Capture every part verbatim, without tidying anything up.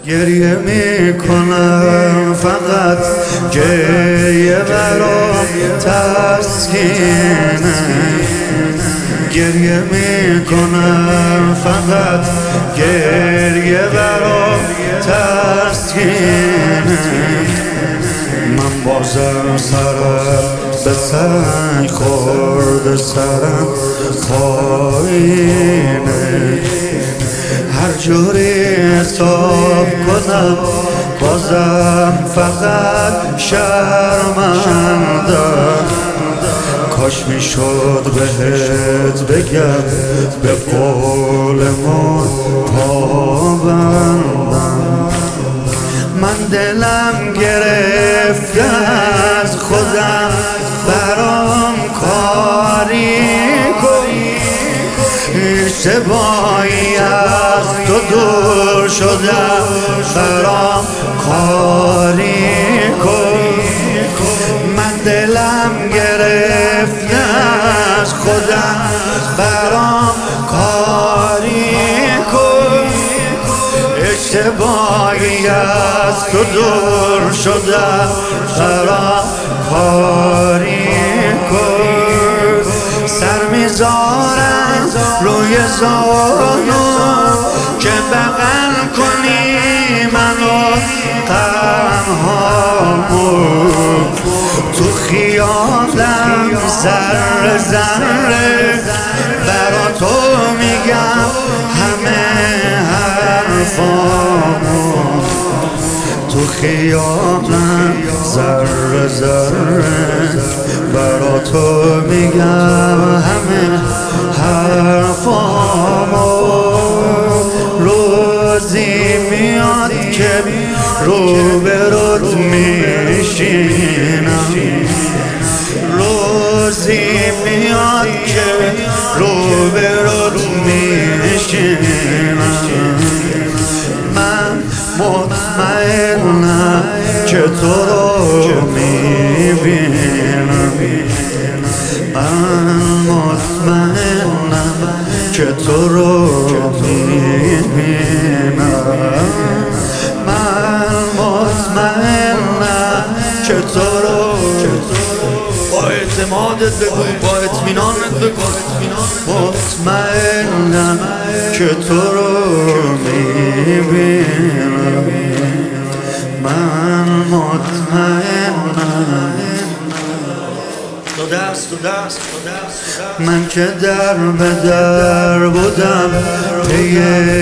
گریه میکنم فقط گریه برام تسکینه، گریه میکنم فقط گریه برام تسکینه. من بازم سرم به سنگ خورده، سرم پایینه، هر جوری حساب کنم بازم فقط شرمندم. کاش میشد بهت بگم به قولمون پابندم. من دلم گرفته از خودم، برام کاری کن، اشتباهی از تو دور شدم، برام کاری کن. من دلم گرفته از خودم، برام کاری کن، اشتباهی از تو دور شدم، برام کاری کن. سر میذارم روی زانو که بغل کنی منو تنهامو، تو خیالم ذره ذره برا تو میگم همه حرفامو، تو خیالم ذره ذره برا تو میگم همه حرفامو. روزی میاد که رو به رود میشینم، روزی میاد که رو به رود میشینم. من مطمئنم که تو رو میبینم، من مطمئنم که تو رو میبینم، من مطمئنم که تو رو با اعتمادت بگو، با اطمینانت بگو، مطمئنم که تو رو میبینم، من مطمئنم. دو دست دو دست من که در به در بودم پی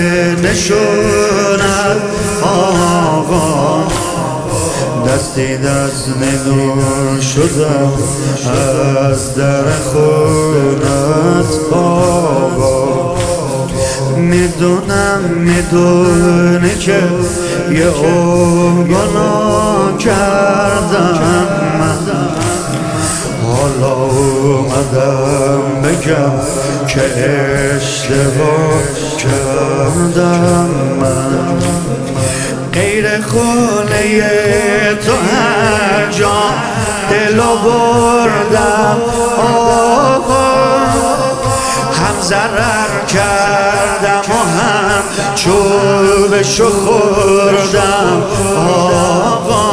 نشونت آقا، دستی دست نگون شدم از در خونت بابا. میدونم میدونی که یه عمر گناه کردم من، حالا اومدم بگم که اشتباه کردم من. غیر خونه تو هر جا دلو بردم آقا، هم ضرر کردم و هم چوبشو خوردم آقا.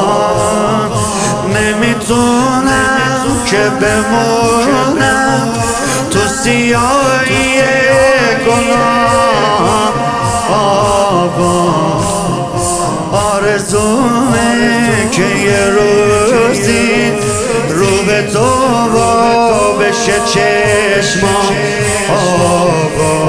نمیتونم که بمونم تو سیاهی گناه آقا، آرزومه که یه روزی رو به تو وا بشه چشمام آقا،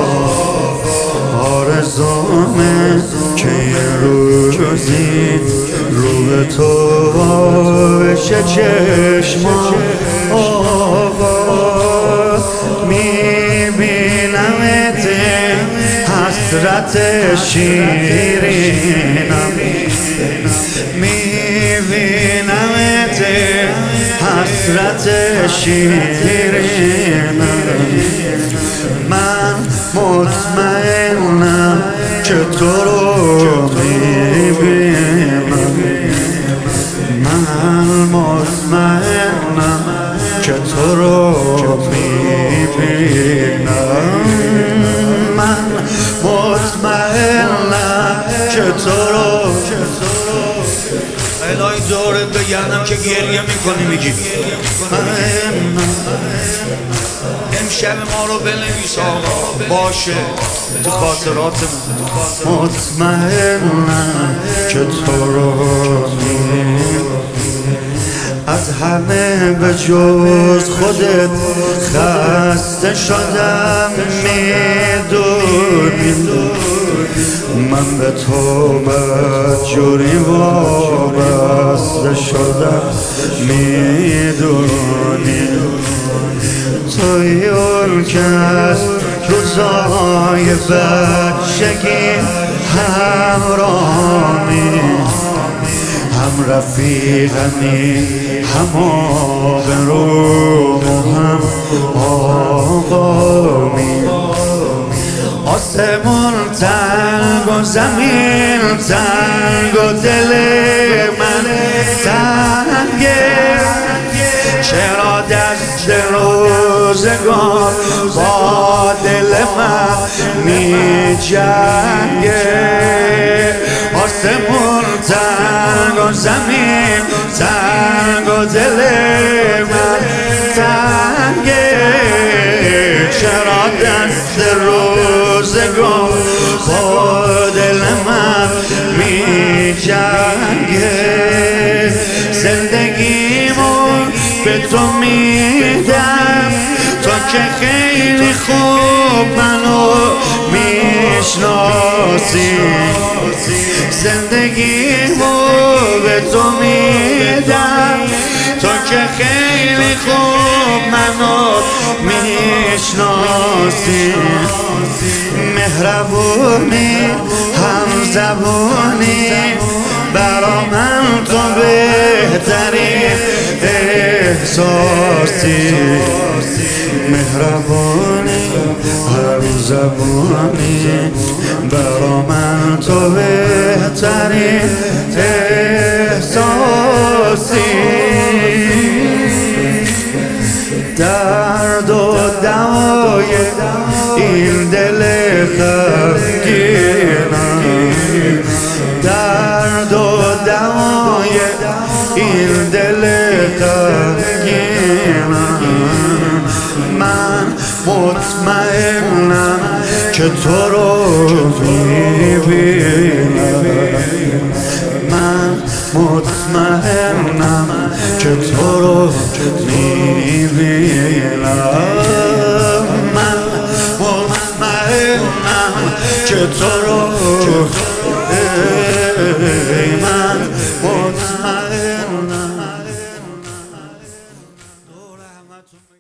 آرزومه که یه روزی رو به تو وا بشه چشمام آقا. میبینمت حسرت شیرینم، میبینمت حسرت شیرینم. من مطمئنم که تو رو میبینم، من مطمئنم که تو رو میبینم، من مطمئنم که که تو رو الهی دورت بگردم که گریه میکنی میگی امشب ما رو بنویس آقا باشه تو خاطراتمون مطمئنم که تو رو از همه به جز خودت خسته شدم میدونی من به تو بدجوری وابسته شدم میدونی توی اون که از روزای بچگی همراهی هم رفیقمی هم آبروم و هم آقامی آسمون تنگ و زمین تنگ و دل من تنگه چرا دست روزگار با دل من می جنگه آسمون تنگ و زمین تنگ و دل من تنگه چرا دست روزگار با دل من می جنگه زندگیمو به تو میدم تو که خیلی خوب منو میشناسی زندگیمو به تو میدم تو که خیلی خوب منو میشناسی مهربونی هم زبونی برا من تو بهترین احساسی مهربونی هم زبونی برا من تو بهترین احساسی درد و دوای این دل خفگینم درد و دوای این دل خفگینم من مطمئنم که تو رو میبینم من مطمئنم که تو رو میبینم من مطمئنم که تو رو من مطمئنم